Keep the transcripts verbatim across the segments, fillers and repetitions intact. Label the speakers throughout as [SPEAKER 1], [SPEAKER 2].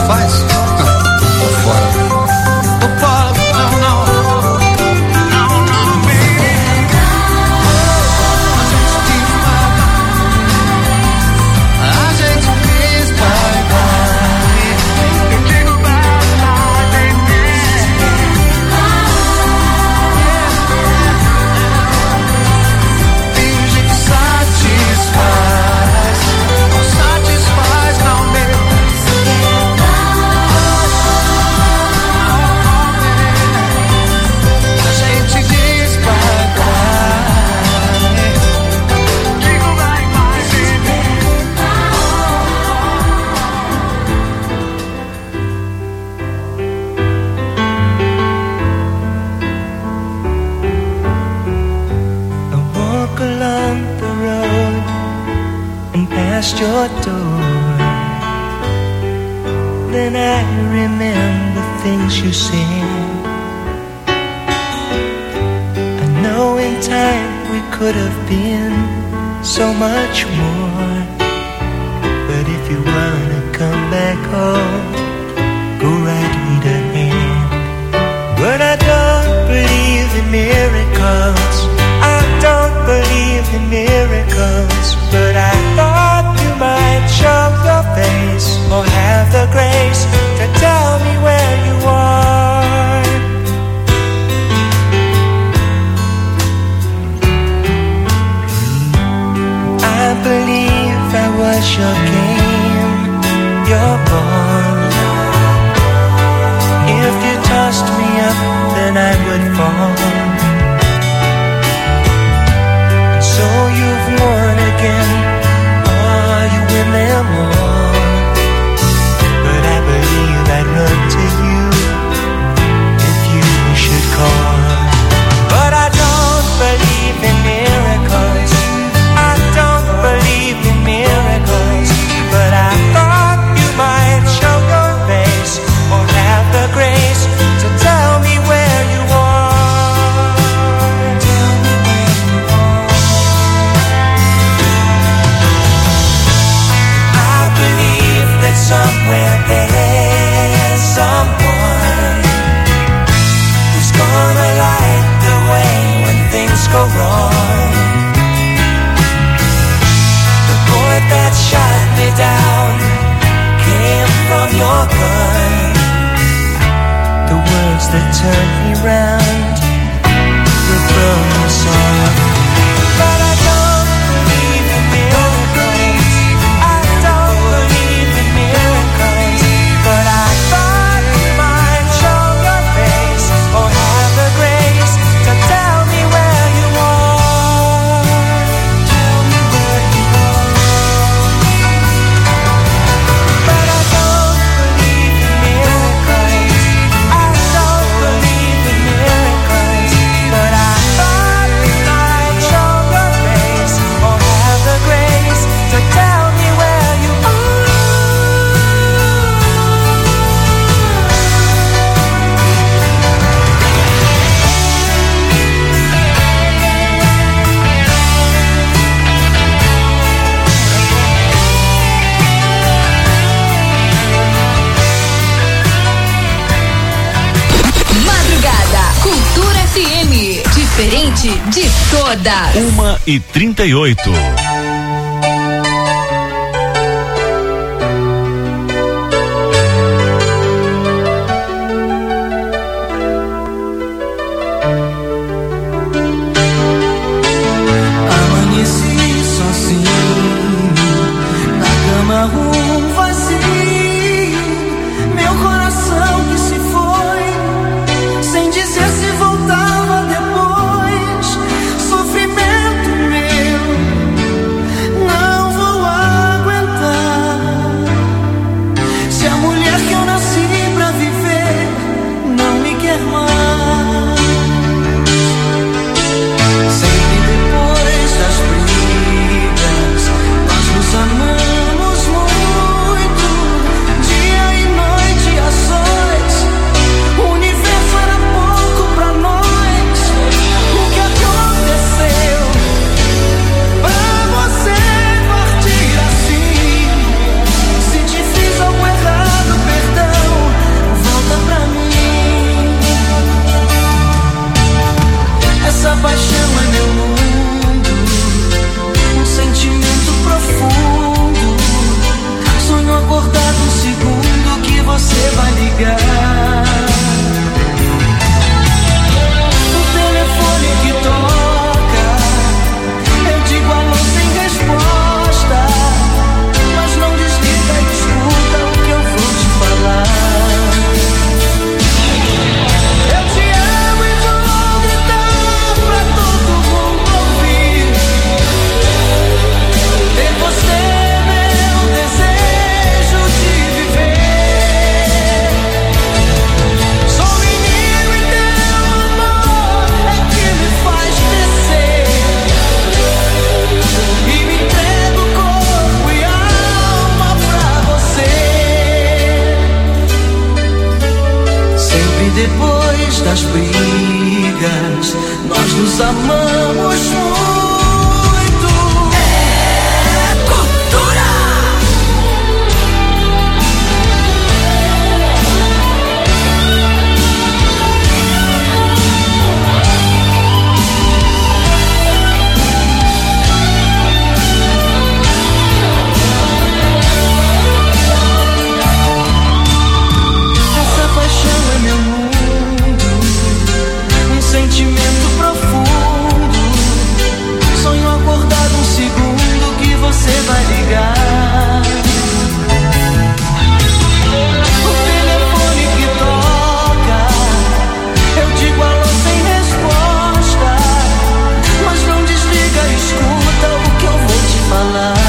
[SPEAKER 1] faz? Tô fora. Tô fora, não, não.
[SPEAKER 2] Your door, then I remember things you said. I know in time we could have been so much more, but if you wanna come back home, go right ahead. But I don't believe in miracles, I don't believe in miracles, but I thought you might show your face or have the grace to tell me where you are. I believe I was your game, your ball. If you tossed me up, then I would fall. And so you've won again, you win them all, but I believe I'd run to you if you should call. But I don't believe in miracles, I don't believe in miracles, but I thought you might show your face or have the grace to tell me where you are. Tell me where you are. Somewhere there's someone who's gonna light the way when things go wrong. The bullet that shot me down came from your gun. The words that turned me round were from the song. But I don't believe in miracles, I don't believe in miracles, but I thought you might show your face or have the grace to tell me where you are. Tell me where you are. But I don't believe in miracles, I don't believe in miracles, but I thought you might show your face or have the grace to tell me where you are.
[SPEAKER 3] Madrugada, Cultura F M, diferente de todas.
[SPEAKER 4] Uma e trinta e oito.
[SPEAKER 2] Amanheci sozinho na cama, um vazio, meu coração que se foi sem dizer se voltava depois. Sofrimento meu e depois das brigas nós nos amamos muito. É cultura.
[SPEAKER 5] Sentimento profundo. Sonho acordado um segundo que você vai ligar. O telefone que toca, eu digo alô sem resposta, mas não desliga, escuta o que eu vou te falar.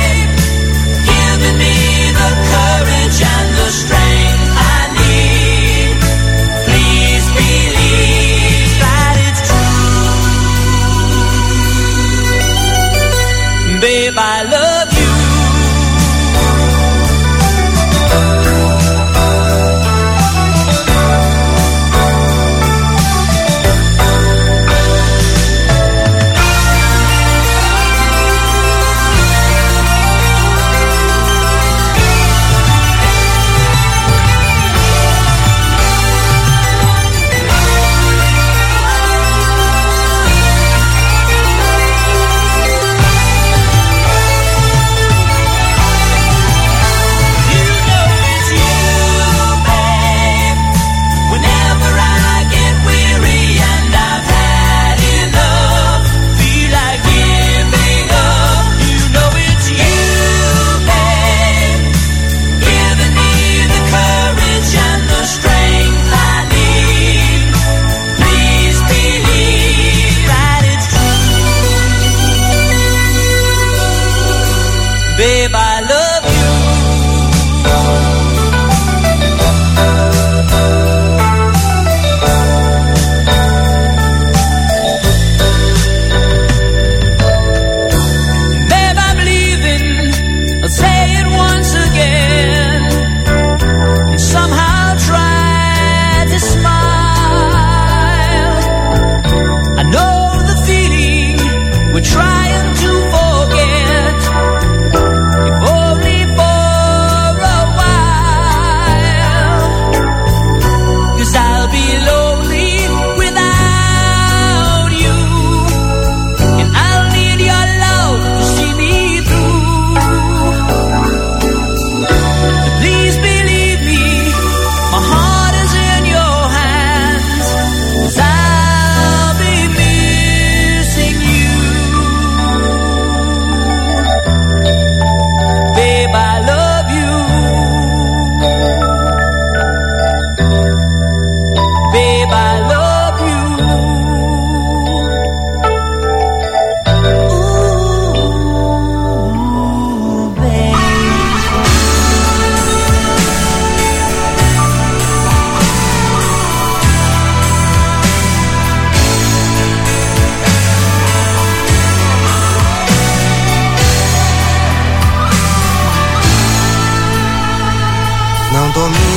[SPEAKER 2] Strength I need.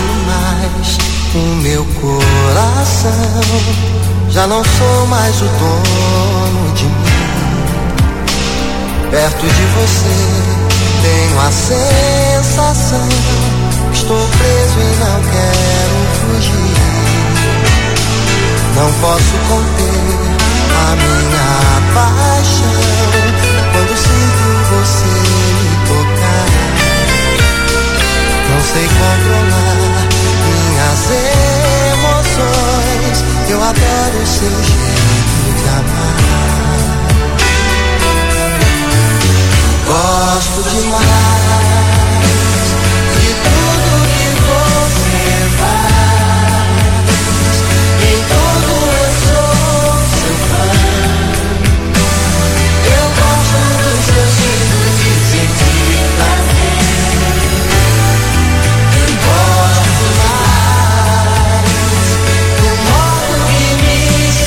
[SPEAKER 5] mais o meu coração. Já não sou mais o dono de mim. Perto de você tenho a sensação que estou preso e não quero fugir. Não posso conter a minha paixão quando sinto você me tocar. Não sei controlar minhas emoções. Eu adoro o seu jeito de amar. Gosto demais de tudo que você faz. Em tudo eu sou seu fã. Eu gosto do seu jeito de sentir prazer. Gosto mais do modo que me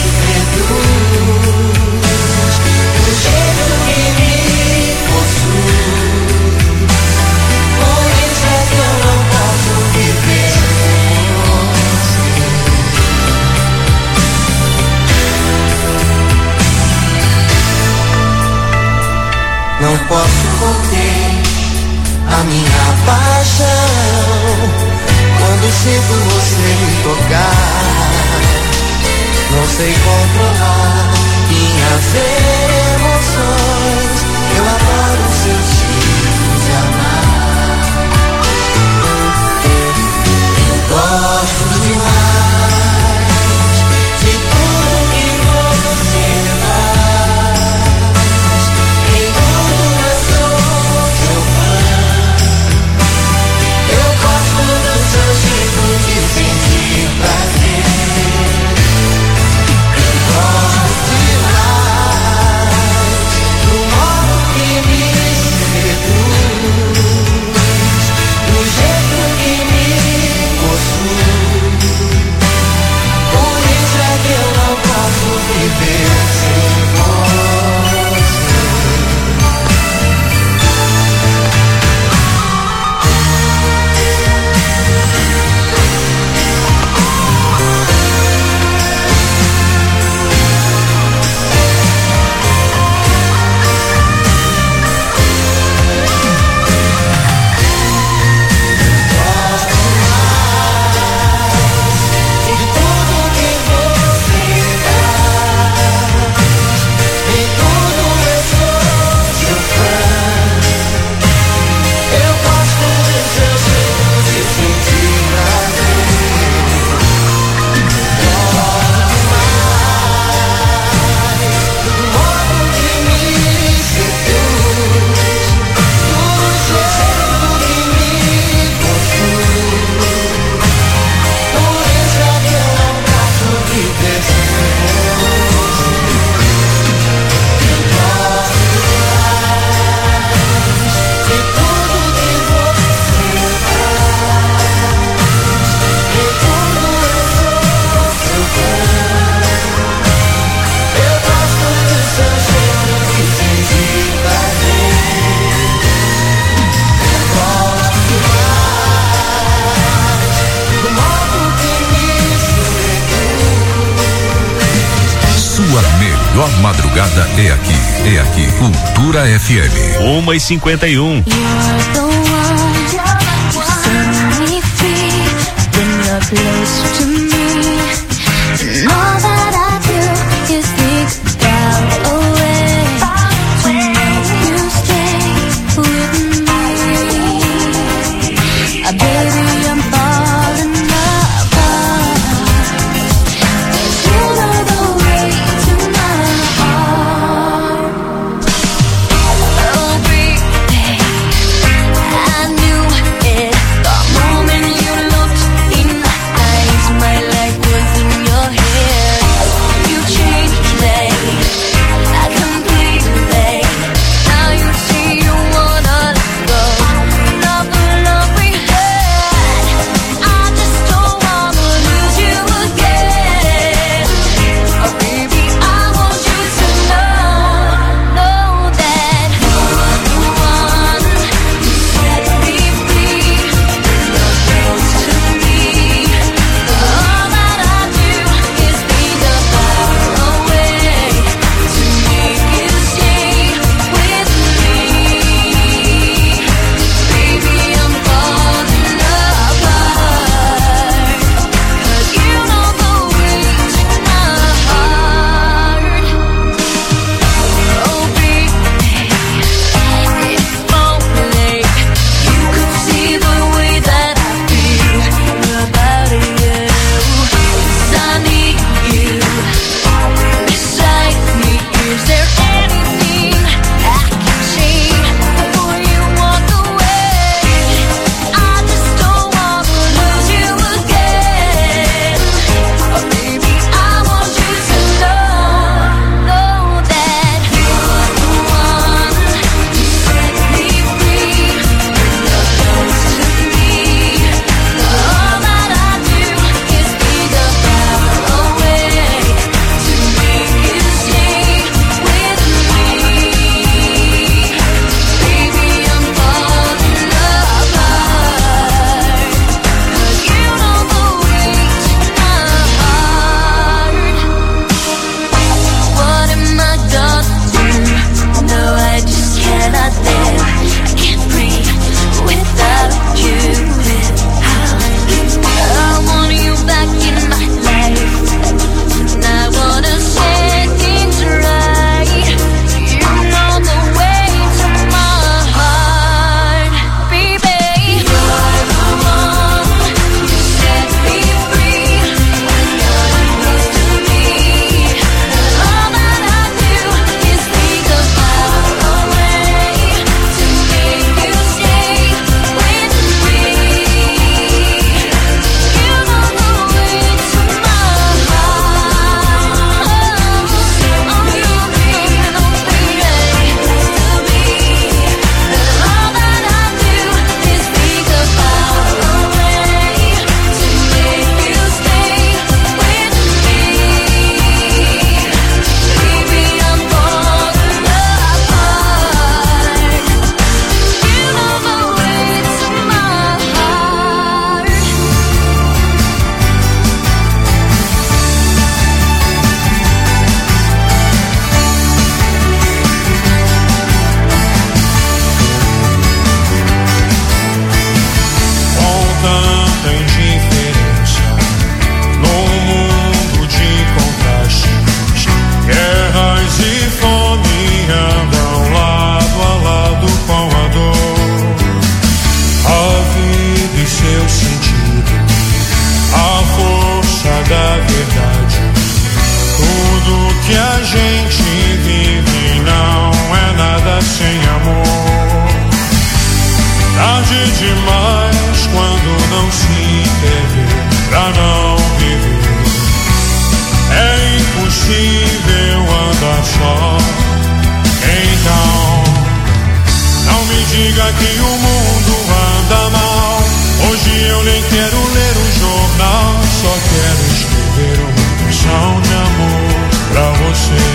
[SPEAKER 5] seduz, do jeito que me possui. Por isso é que eu não posso viver sem você. Não posso conter a minha paixão quando sinto você me tocar. Não sei controlar minhas emoções. Eu adoro o seu jeito de amar. Eu gosto demais de tudo que você faz. Em tudo eu sou seu fã. Eu gosto do seu jeito de sentir prazer. Eu gosto demais do modo que me seduz, do jeito que me possui. Por isso é que eu não posso viver sem você. De tudo que você faz, em tudo eu sou seu fã. Eu gosto do seu jeito de sentir prazer. Gosto demais do modo que me seduz, do jeito que me possui. Por isso é que eu não posso viver sem você. Eu gosto demais de tudo que você faz. Em tudo eu sou seu fã. Eu gosto do seu jeito de sentir prazer. Eu gosto demais do modo que me seduz.
[SPEAKER 4] Sua melhor madrugada é aqui, é aqui. Cultura F M. uma e cinquenta e um.
[SPEAKER 6] You're the one who set me free when you're close to me. And all that I do is think about a way to make you stay with me. Uh, baby, I'm falling apart. You know the way to my heart. Oh, baby, I knew it the moment you looked in my eyes.
[SPEAKER 7] Tudo que a gente vive não é nada sem amor. Tarde demais quando não se quer ver pra não viver. É impossível andar só. Então, não me diga que o mundo anda mal. Hoje eu nem quero ler o jornal. Só quero escrever uma canção de amor pra você.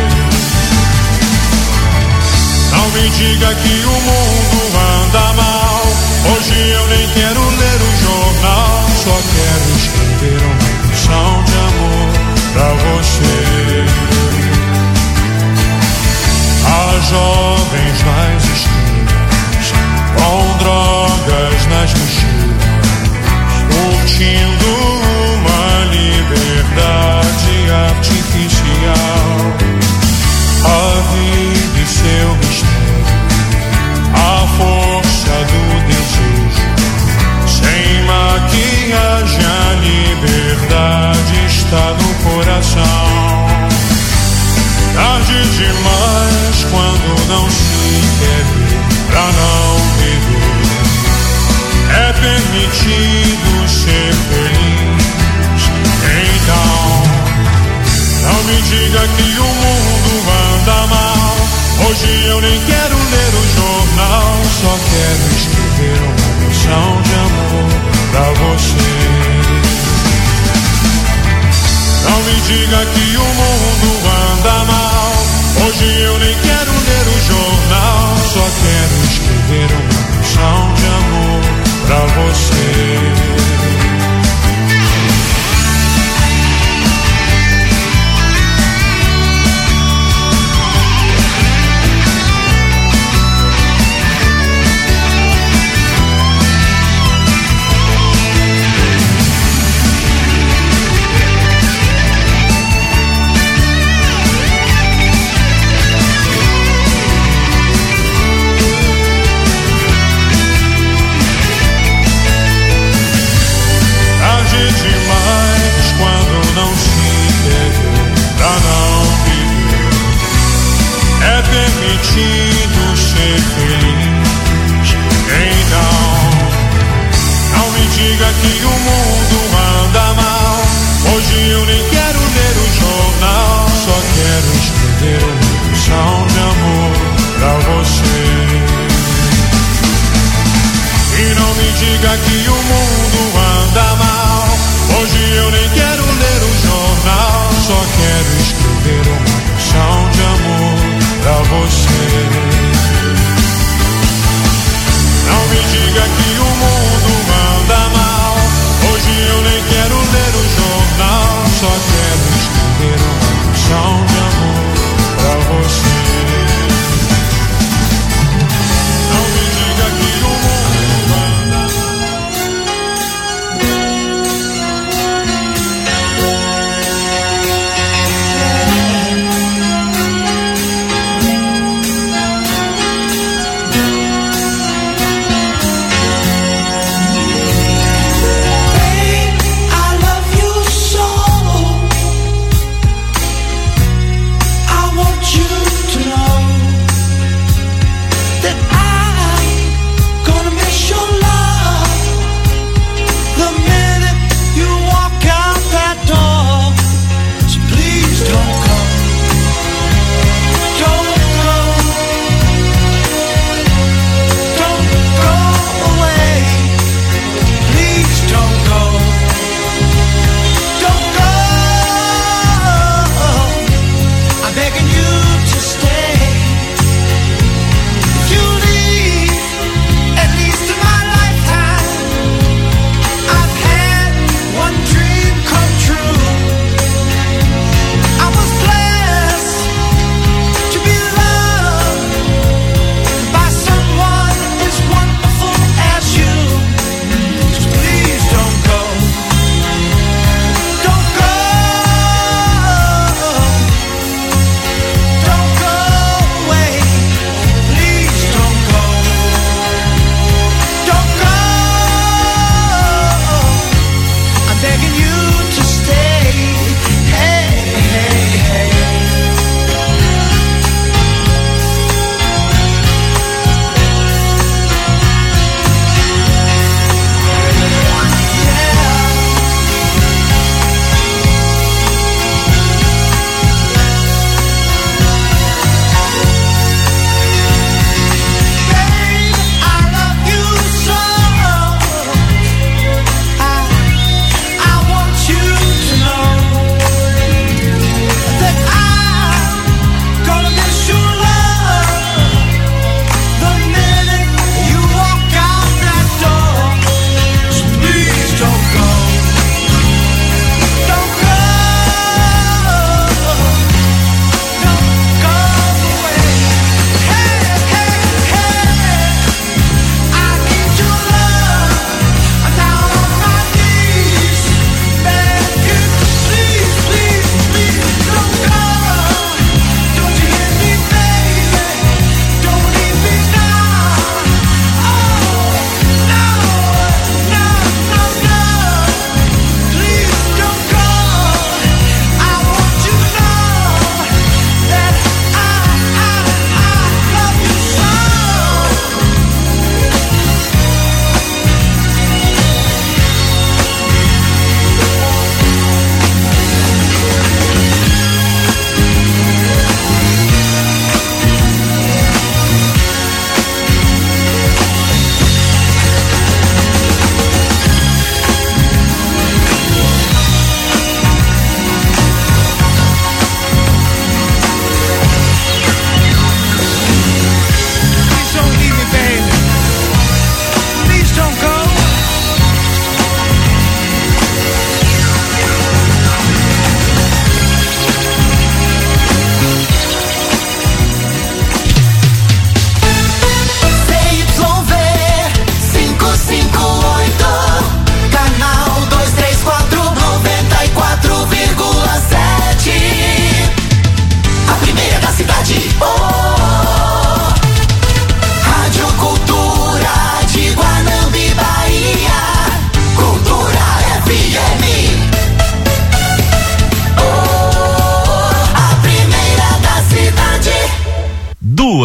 [SPEAKER 7] Não me diga que o mundo anda mal. Hoje eu nem quero ler o jornal. Só quero escrever uma canção de amor pra você. Há jovens nas esquinas, com drogas nas mochilas, curtindo uma liberdade artificial. A vida e seu mistério, a força do desejo. Sem maquiagem a liberdade está no coração. Tarde demais quando não se quer ver pra não viver. É permitido ser feliz. Então, não me diga que o mundo anda mal. Hoje eu nem quero ler o jornal. Só quero escrever uma canção de amor pra você. Não me diga que o mundo anda mal. Hoje eu nem quero ler o jornal. Só quero escrever uma canção de amor pra você. Permitido ser feliz. Então, não me diga que o mundo anda mal. Hoje eu nem quero ler o jornal. Só quero escrever uma canção de amor pra você. E não me diga que o mundo anda mal. Hoje eu nem quero ler o jornal. Só quero escrever uma canção de amor pra você. Não me diga que o mundo anda mal. Hoje eu nem quero ler o jornal. Só quero escrever uma canção de amor pra você. Não me diga que o mundo anda mal.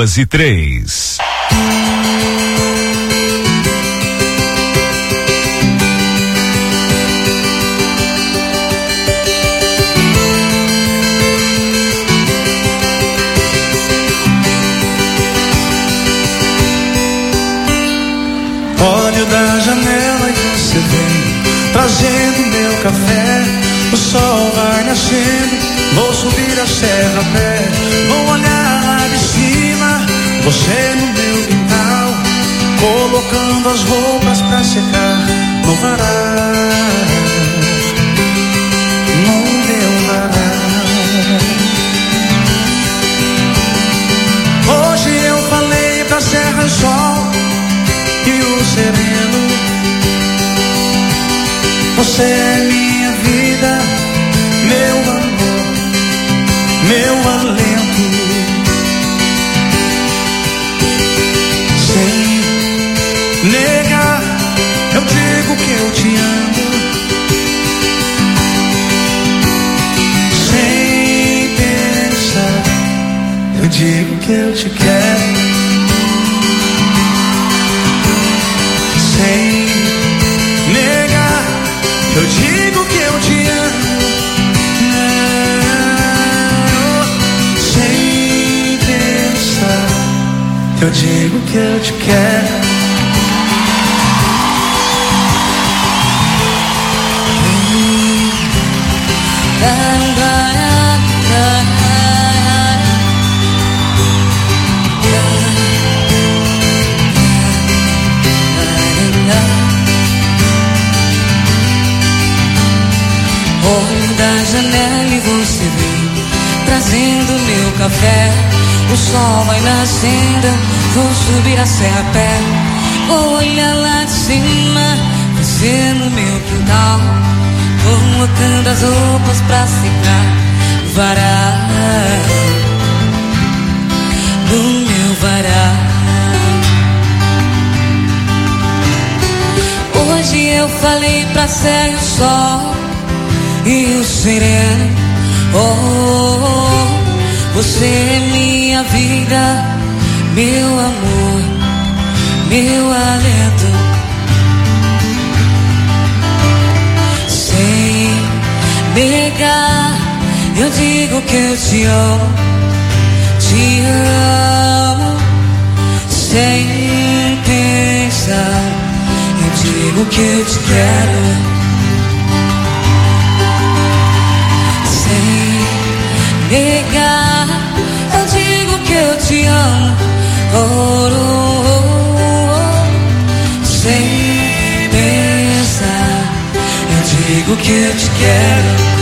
[SPEAKER 4] duas e três.
[SPEAKER 5] Olho da janela e você vem trazendo meu café. O sol vai nascendo, vou subir a serra a pé. Vou olhar lá de cima, você no meu quintal, colocando as roupas pra secar no varal, no meu varal. Hoje eu falei pra serra e sol e o sereno. Você é minha vida, meu amor, meu alento. Sem negar, eu digo que eu te amo. Sem pensar, eu digo que eu te quero. Sem negar, eu digo que eu te amo. Sem pensar, eu digo que eu te quero.
[SPEAKER 2] Olho da janela e você vem trazendo meu café. O sol vai nascendo, vou subir a serra a pé. Vou olhar lá de cima, você no meu quintal, colocando as roupas pra secar no varal, no meu varal. Hoje eu falei pra ser o sol e o sereno. Oh, oh, oh, você é minha vida, meu amor, meu alento. Sem negar, eu digo que eu te amo, te amo. Sem pensar, eu digo que eu te quero. Negar, eu digo que eu te amo. Oh, oh, oh, oh. Sem pensar, eu digo que eu te quero.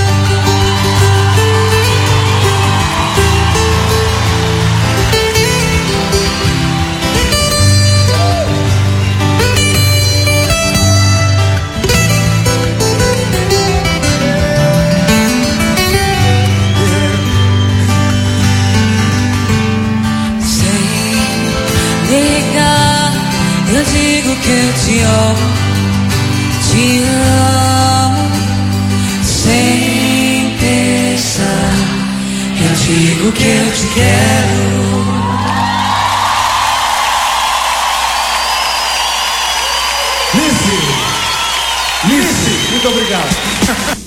[SPEAKER 2] Eu digo que eu te amo, te amo. Sem pensar, eu digo que eu te quero.
[SPEAKER 1] Lizzy, Lizzy, muito obrigado.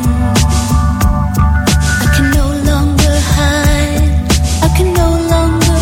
[SPEAKER 6] I can no longer hide, I can no longer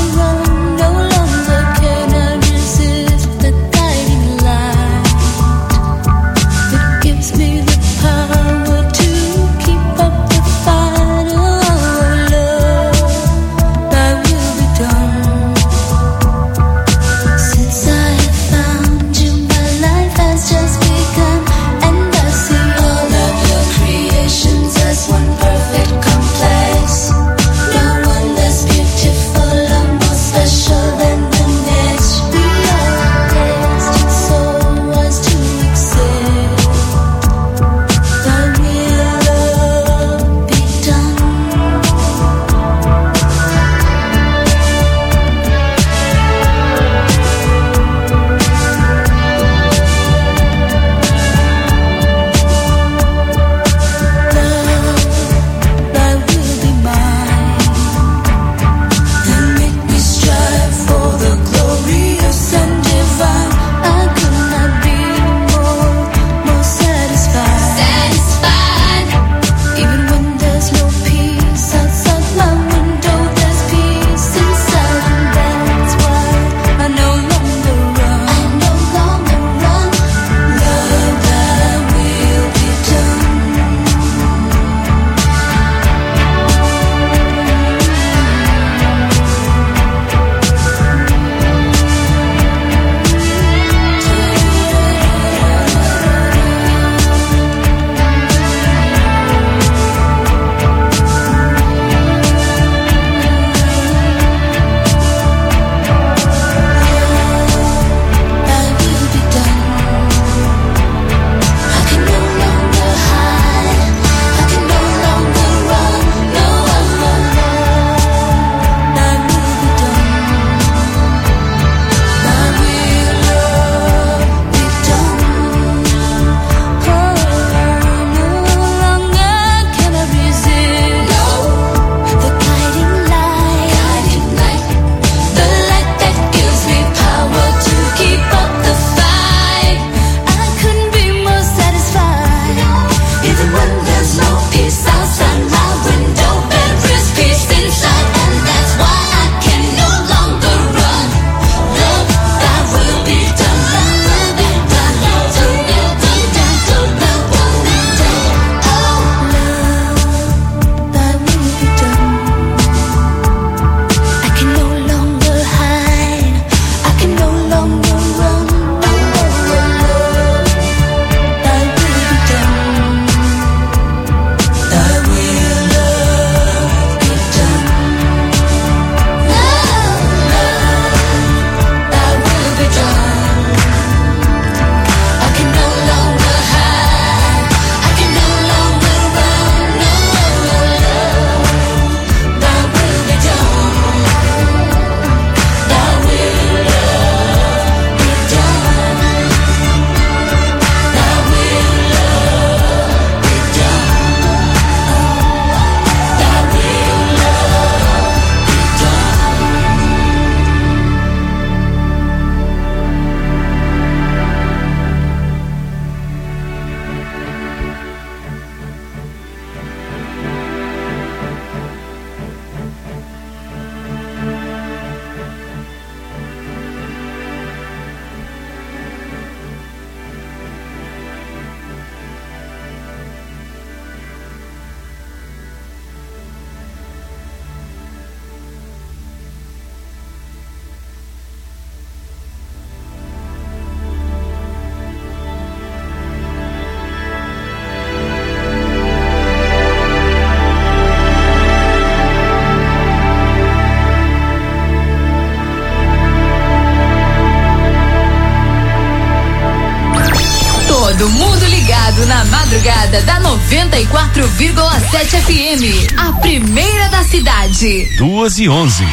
[SPEAKER 3] noventa e quatro vírgula sete F M, a primeira da cidade.
[SPEAKER 4] Duas e onze.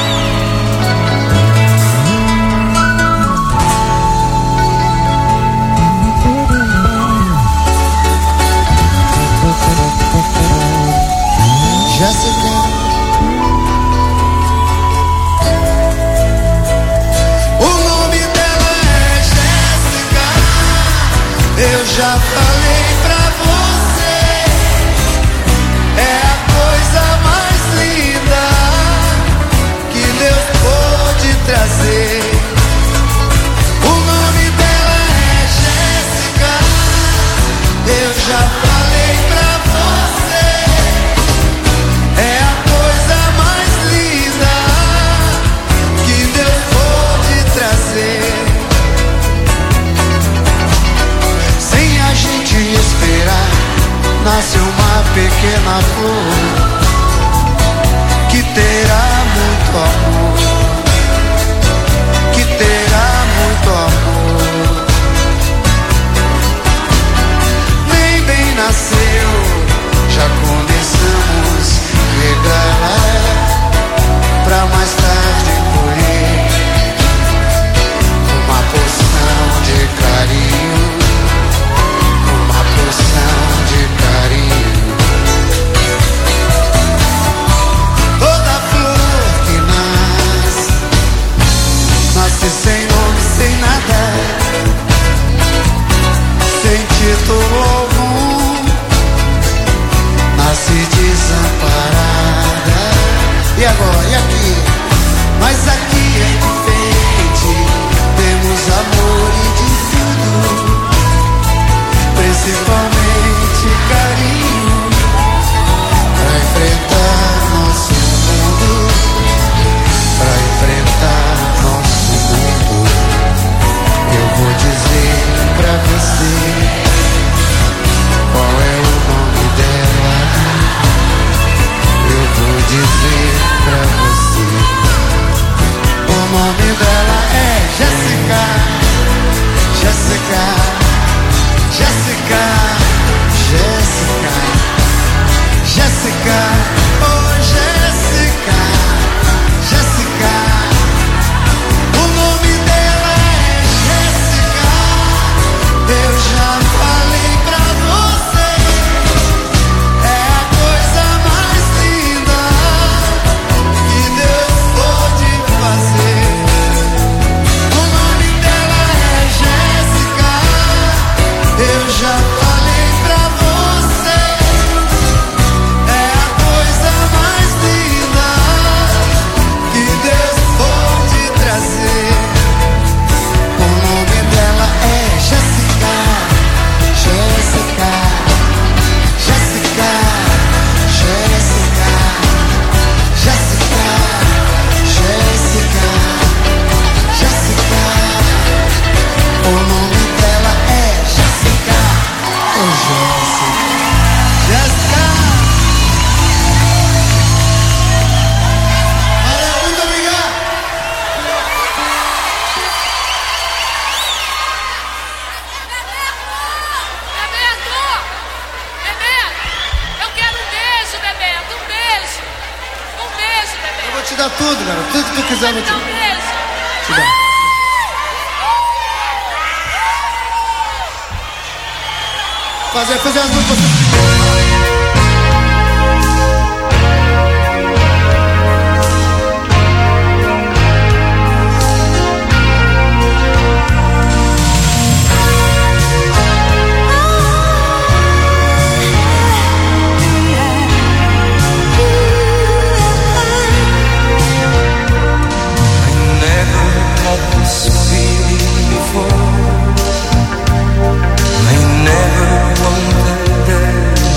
[SPEAKER 1] Jéssica, o nome dela é Jéssica. Eu já falei pra você, é a coisa mais linda que Deus pôde trazer. O nome dela é Jéssica. Eu já falei pra você, é a coisa mais linda que Deus pôde trazer. Sem a gente esperar, nasce uma pequena flor que terá muito amor, que terá muito amor. Nem bem nasceu, já começamos a regalar, pra mais tarde colher uma porção de carinho, uma porção de carinho. Toda flor que nasce, nasce sem nome, sem nada, sem título algum, nasce desamparada. E agora, e aqui? Mas aqui é diferente, temos amor e de tudo, principalmente carinho, pra enfrentar nosso mundo, pra enfrentar nosso mundo. Eu vou dizer pra você qual é o nome dela. Eu vou dizer pra você, o nome dela é Jéssica. Jéssica, Jéssica, Jéssica, Jéssica, oh Jéssica, Jéssica. O nome dela é Jéssica. Eu já falei pra você, é a coisa mais linda que Deus pôde fazer. O nome dela é Jéssica. Eu já falei pra você, é a coisa mais linda que Deus pôde trazer. O nome dela é Jéssica. Jéssica, Jéssica, Jéssica, Jéssica, Jéssica, Jéssica. O nome dela é Jéssica. Oh Jéssica, Jéssica. Valeu, muito obrigado.
[SPEAKER 8] Bebeto! Bebeto! Eu quero um beijo, Bebeto! Um beijo! Um beijo,
[SPEAKER 1] Eu
[SPEAKER 8] Bebeto!
[SPEAKER 1] vou te dar tudo, cara. Tudo que tu quiser eu vou te
[SPEAKER 8] Dá um
[SPEAKER 1] dar.
[SPEAKER 8] beijo!
[SPEAKER 1] Te dar. Fazer, fazer as duas coisas.
[SPEAKER 2] I never had this feeling before. I never wanted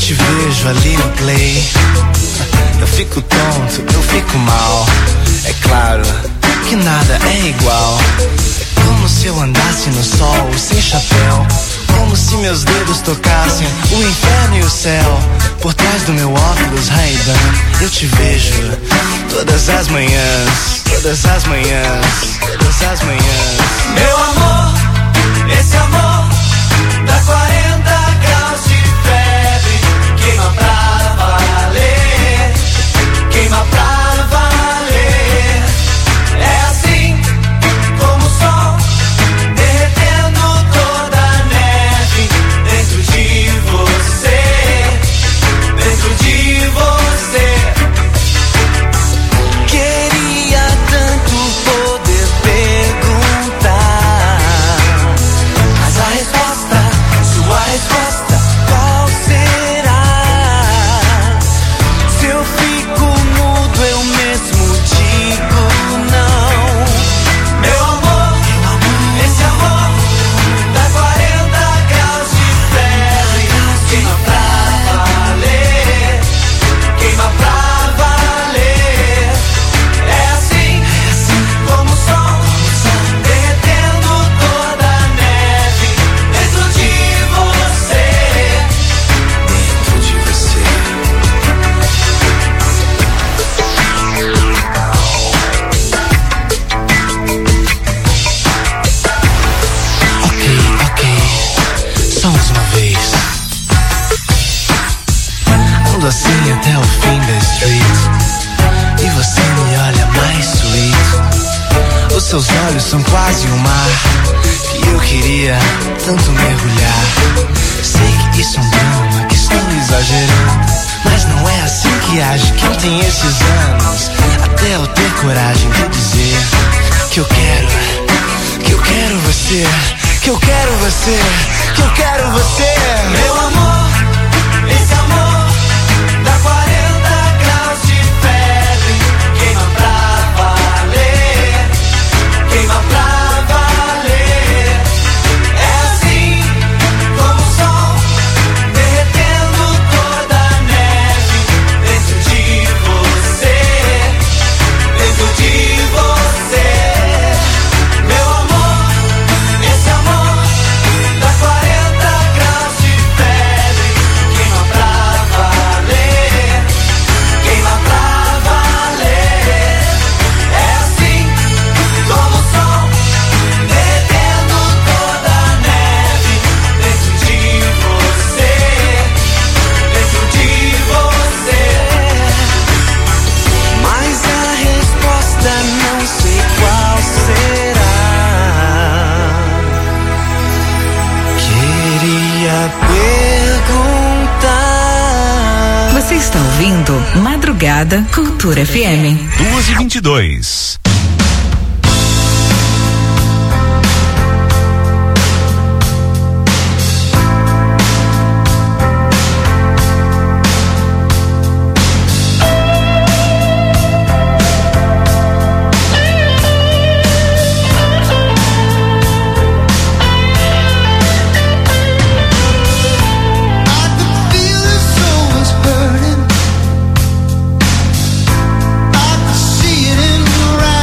[SPEAKER 9] te vejo ali no play, eu fico tonto, eu fico mal. É claro que nada é igual. É como se eu andasse no sol sem chapéu, como se meus dedos tocassem o inferno e o céu. Por trás do meu óculos Ray-Ban, eu te vejo todas as manhãs, todas as manhãs, todas as manhãs.
[SPEAKER 5] Meu amor, esse amor dá quarenta graus de febre. Queima pra valer, queima pra valer. É assim como o sol derretendo toda a neve dentro de você, dentro de você. Queria tanto poder perguntar, mas a resposta, sua resposta, qual será? Se eu fico mudo, eu mesmo digo não. Meu amor, esse amor dá quarenta graus de febre. Queima pra valer, queima pra valer. É assim como o sol derretendo toda a neve dentro de você, dentro de você.
[SPEAKER 9] Ok, ok, só mais uma vez. Ando assim até o fim da street, e você me olha mais sweet. Os seus olhos são quase um mar, que eu queria tanto mergulhar. Sei que isso é um drama, que estou exagerando, mas não é assim que age quem tem esses anos. Até eu ter coragem de dizer que eu quero, que eu quero você, que eu quero você, que eu quero você.
[SPEAKER 5] Meu amor, esse amor dá quarenta graus de febre. Queima pra valer, queima pra valer. É assim como o sol derretendo toda a neve dentro de você, dentro de você. Meu amor, esse amor dá quarenta graus de febre. Queima pra valer, queima pra valer. É assim como o sol derretendo toda a neve dentro de você, dentro de você. Mas a resposta não sei qual será. Queria perguntar.
[SPEAKER 10] Você está ouvindo Madrugada Cultura F M.
[SPEAKER 4] duas e vinte e dois.
[SPEAKER 1] I could feel the soul was hurting. I could see it in your eyes.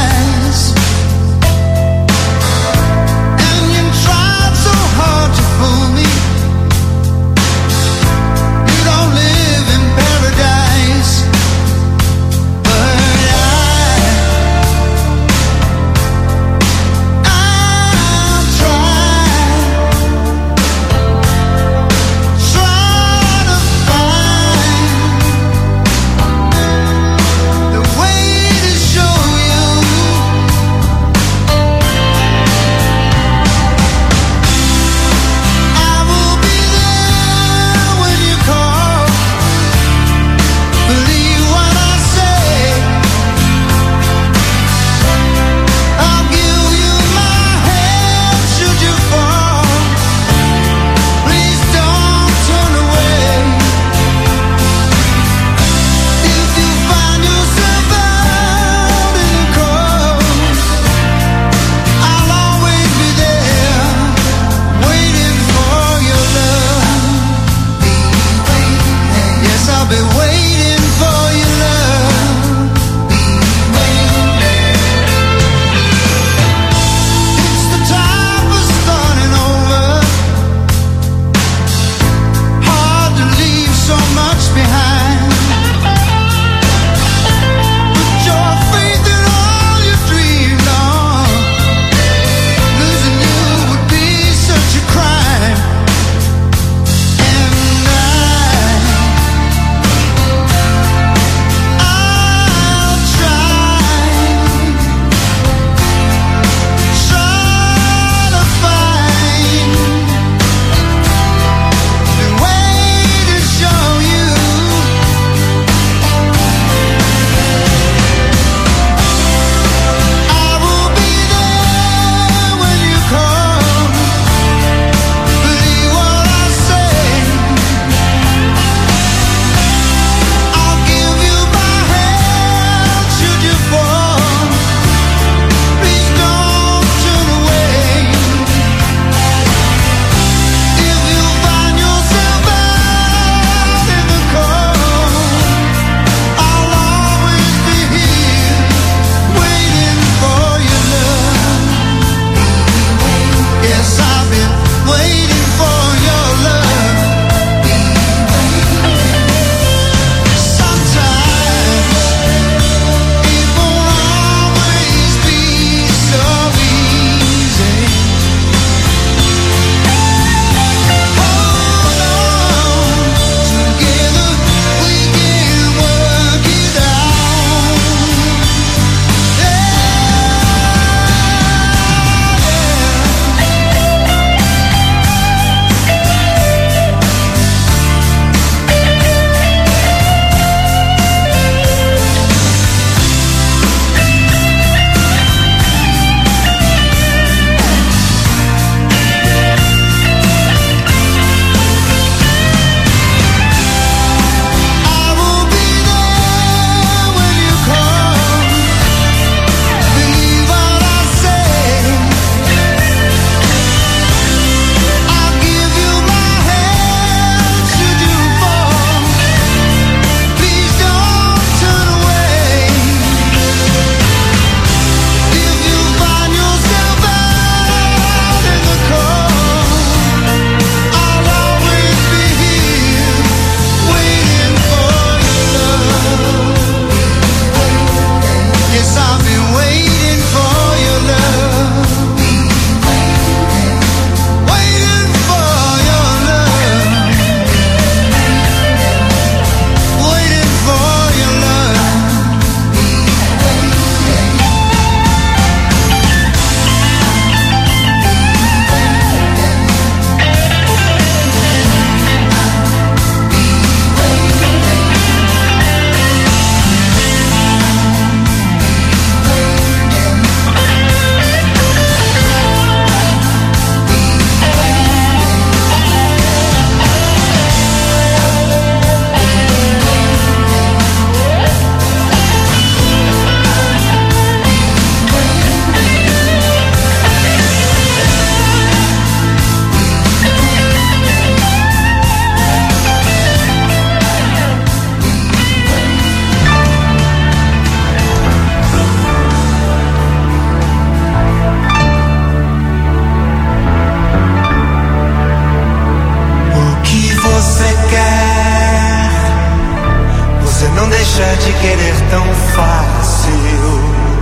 [SPEAKER 2] tão fácil.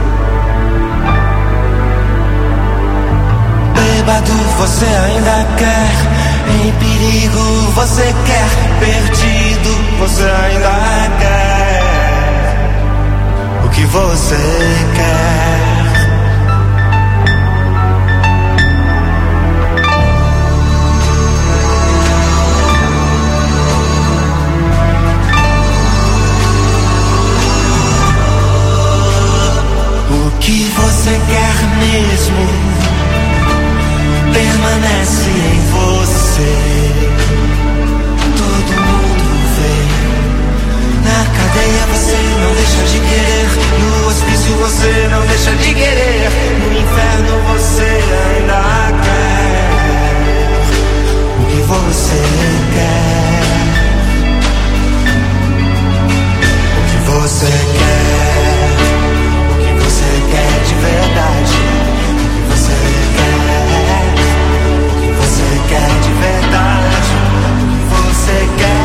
[SPEAKER 2] Bêbado você ainda quer, em perigo você quer, perdido você ainda quer o que você quer. O que você quer mesmo permanece em você. Todo mundo vê. Na cadeia você não deixa de querer, no hospício você não deixa de querer, no inferno você ainda quer o que você quer. O que você quer, o que você quer de verdade. O que você quer, o que você quer de verdade. O que você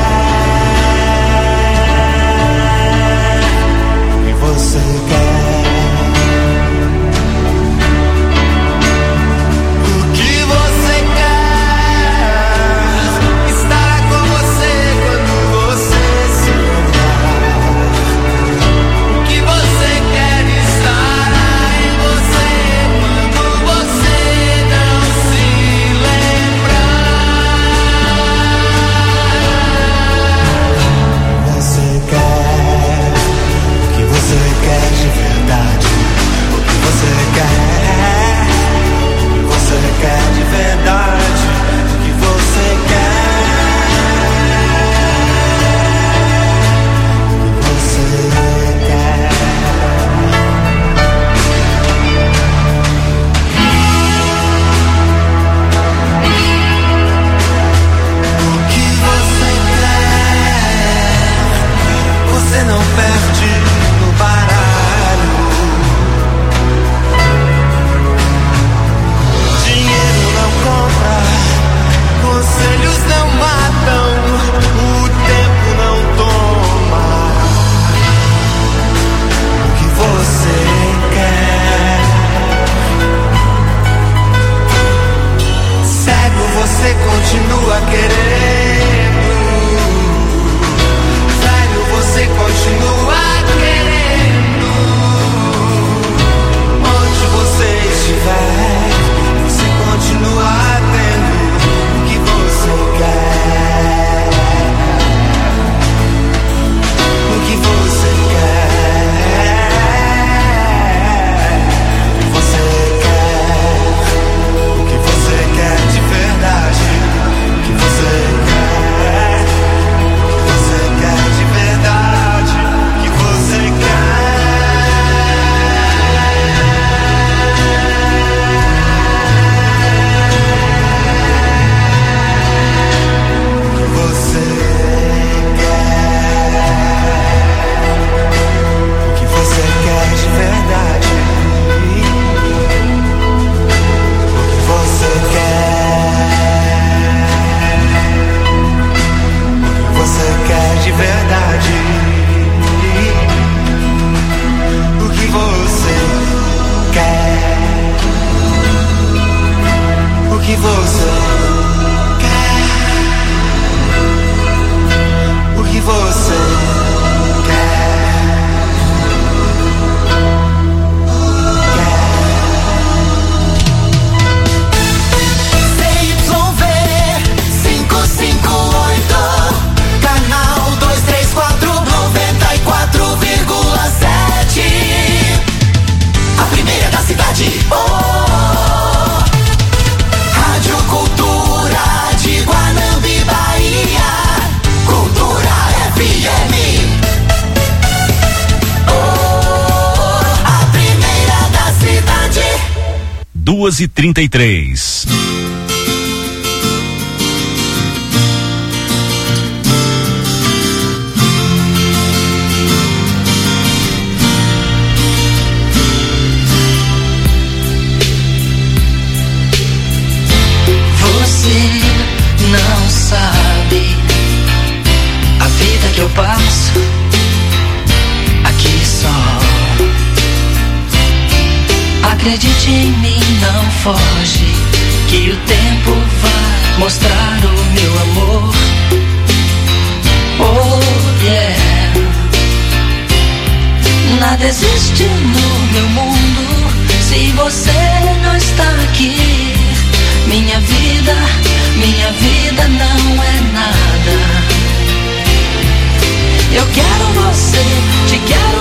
[SPEAKER 2] quer, o que você quer. O que você quer estar com você quando você se olhar. O que você quer estar em você quando você não se lembrar. Você quer o que você quer de verdade. O que você quer, o que você quer de verdade. O que você quer, o que você quer. O que você quer, você não perde no baralho. Dinheiro não compra, conselhos não matam, o tempo não toma. O que você quer, cego você continua querendo, velho você continua querendo. Onde você estiver, você continua tendo o que você quer. O que você quer, o que você quer, o que você quer de verdade. O que você quer, o que você quer de verdade. O que você quer, o que você quer, o que você quer de verdade. O que você quer, o que você quer de verdade. O que você quer, o que você quer, o que você quer. C Y V cinco cinco oito, canal dois três quatro, noventa e quatro vírgula sete. A primeira da cidade. Oh, Rádio Cultura de Guanambi, Bahia. Cultura F M. Oh, a primeira da cidade.
[SPEAKER 4] Duas e trinta e três.
[SPEAKER 2] Você não sabe a vida que eu passo aqui
[SPEAKER 11] Acredite em mim, não foge, que o tempo vai mostrar o meu amor. Oh yeah. Nada existe no meu mundo se você não está aqui. Minha vida, minha vida não é nada. Eu quero você, te quero